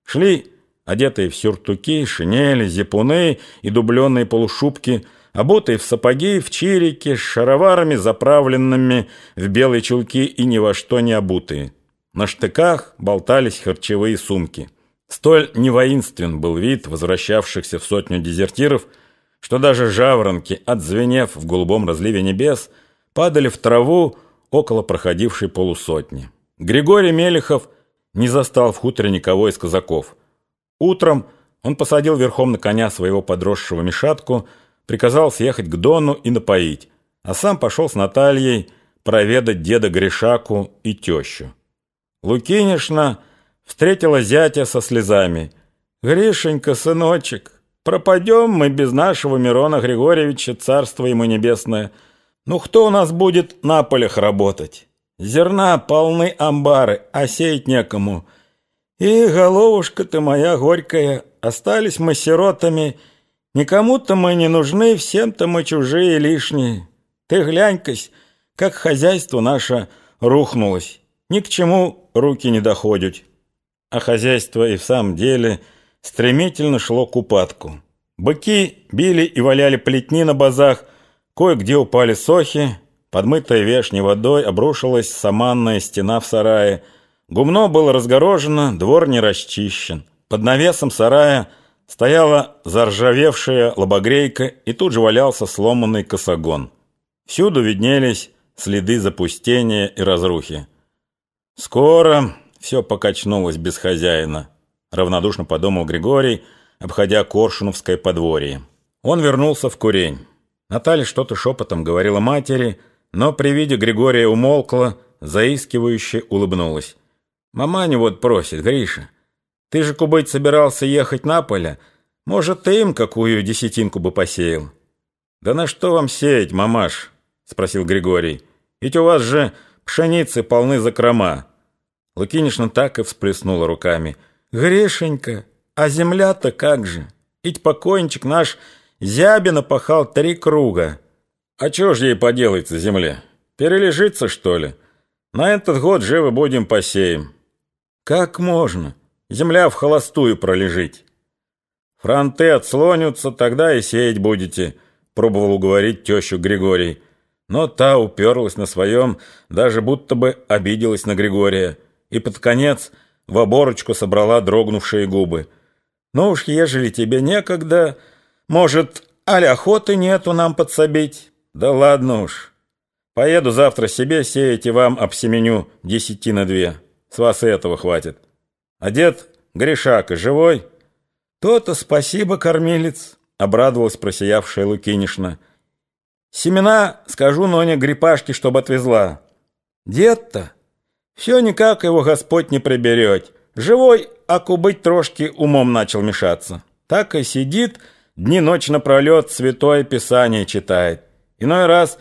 Шли, одетые в сюртуки, шинели, зипуны и дубленые полушубки, обутые в сапоги, в чирики, с шароварами, заправленными в белые чулки и ни во что не обутые. На штыках болтались харчевые сумки. Столь невоинствен был вид возвращавшихся в сотню дезертиров, что даже жаворонки, отзвенев в голубом разливе небес, падали в траву около проходившей полусотни. Григорий Мелехов не застал в хуторе никого из казаков. Утром он посадил верхом на коня своего подросшего Мишатку, приказал съехать к Дону и напоить, а сам пошел с Натальей проведать деда Гришаку и тещу. Лукинишна встретила зятя со слезами. «Гришенька, сыночек, пропадем мы без нашего Мирона Григорьевича, царство ему небесное. Ну кто у нас будет на полях работать? Зерна полны амбары, а сеять некому. И, головушка ты моя горькая, остались мы сиротами. Никому-то мы не нужны, всем-то мы чужие и лишние. Ты глянь-кась, как хозяйство наше рухнулось. Ни к чему руки не доходят». А хозяйство и в самом деле стремительно шло к упадку. Быки били и валяли плетни на базах, кое-где упали сохи, подмытая вешней водой обрушилась саманная стена в сарае. Гумно было разгорожено, двор не расчищен. Под навесом сарая стояла заржавевшая лобогрейка, и тут же валялся сломанный косогон. Всюду виднелись следы запустения и разрухи. «Скоро все покачнулось без хозяина», — равнодушно подумал Григорий, обходя Коршуновское подворье. Он вернулся в курень. Наталья что-то шепотом говорила матери, но при виде Григория умолкла, заискивающе улыбнулась. «Маманя вот просит, Гриша, ты же, кубыть, собирался ехать на поле, может, ты им какую десятинку бы посеял?» «Да на что вам сеять, мамаш?» — спросил Григорий. «Ведь у вас же пшеницы полны закрома». Лукинишна так и всплеснула руками. «Гришенька, а земля-то как же? Ведь покойничек наш зябина пахал 3 круга». «А чего ж ей поделается земле? Перележится, что ли? На этот год живо будем посеем». «Как можно? Земля в холостую пролежить». «Фронты отслонятся, тогда и сеять будете», — пробовал уговорить тещу Григорий. Но та уперлась на своем, даже будто бы обиделась на Григория, и под конец в оборочку собрала дрогнувшие губы. «Ну уж, ежели тебе некогда, может, аль охоты нету нам подсобить? Да ладно уж. Поеду завтра себе сеять и вам обсеменю 2 с вас и этого хватит. А дед Гришака живой?» «То-то спасибо, кормилец», — обрадовалась просиявшая Лукинишна. «Семена, скажу Ноне Грипашке, чтоб отвезла. Дед-то все никак его Господь не приберет. Живой, а кубыть трошки умом начал мешаться. Так и сидит, дни-ночь напролет Святое Писание читает. Иной раз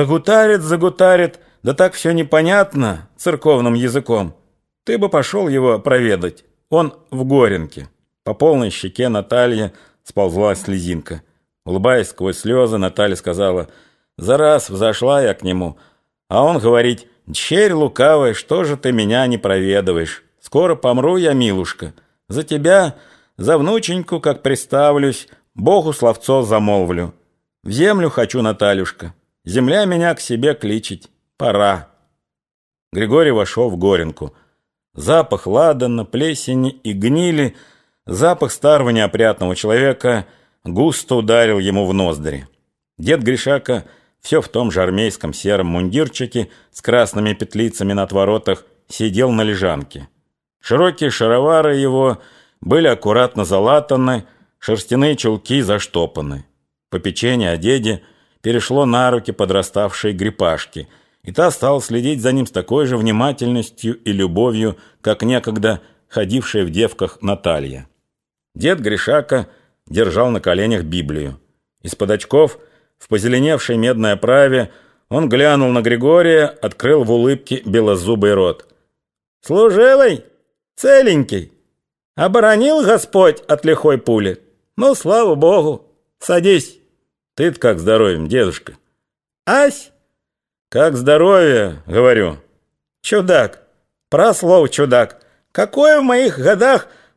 загутарит, да так все непонятно церковным языком. Ты бы пошел его проведать. Он в Горенке». По полной щеке Натальи сползла слезинка. Улыбаясь сквозь слезы, Наталья сказала: «За раз взошла я к нему, а он говорит: дщерь лукавая, что же ты меня не проведываешь? Скоро помру я, милушка. За тебя, за внученьку, как приставлюсь, Богу словцо замолвлю. В землю хочу, Натальюшка. Земля меня к себе кличет. Пора». Григорий вошел в Горенку. Запах ладана, плесени и гнили, запах старого неопрятного человека густо ударил ему в ноздри. Дед Гришака, все в том же армейском сером мундирчике с красными петлицами на отворотах, сидел на лежанке. Широкие шаровары его были аккуратно залатаны, шерстяные чулки заштопаны. Попечение о деде перешло на руки подраставшей Грипашки, и та стала следить за ним с такой же внимательностью и любовью, как некогда ходившая в девках Наталья. Дед Гришака держал на коленях Библию. Из-под очков, в позеленевшей медной оправе, он глянул на Григория, открыл в улыбке белозубый рот. «Служивый, целенький, оборонил Господь от лихой пули? Ну, слава Богу, садись». «Ты-то как здоровьем, дедушка?» «Ась?» «Как здоровье, говорю». «Чудак, прослов чудак, какое в моих годах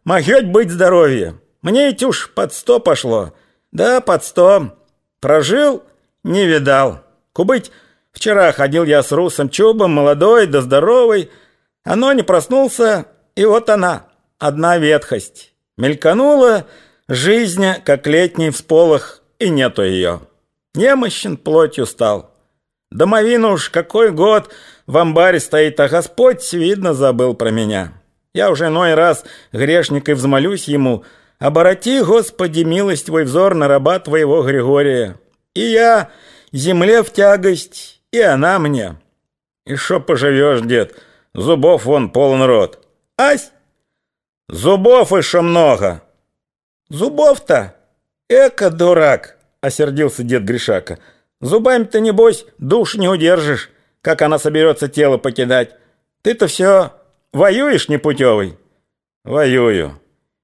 Могёть быть здоровье. Мне ведь уж под 100 пошло. Да, под 100. Прожил, не видал. Кубыть, вчера ходил я с русым чубом, молодой да здоровый. Оно не проснулся, и вот она, одна ветхость. Мельканула жизнь, как летний всполох, и нету ее. Немощен плотью стал. Домовина уж какой год в амбаре стоит, а Господь, видно, забыл про меня. Я уже иной раз, грешник, и взмолюсь ему: обороти, Господи, милость твой взор на раба твоего Григория. И я земле в тягость, и она мне. И шо поживешь, дед, зубов вон полон рот. Ась, зубов еще много. Зубов-то? Эка дурак, осердился дед Гришака. Зубами-то, небось, душ не удержишь, как она соберется тело покидать. Ты-то все воюешь, непутевый? Воюю.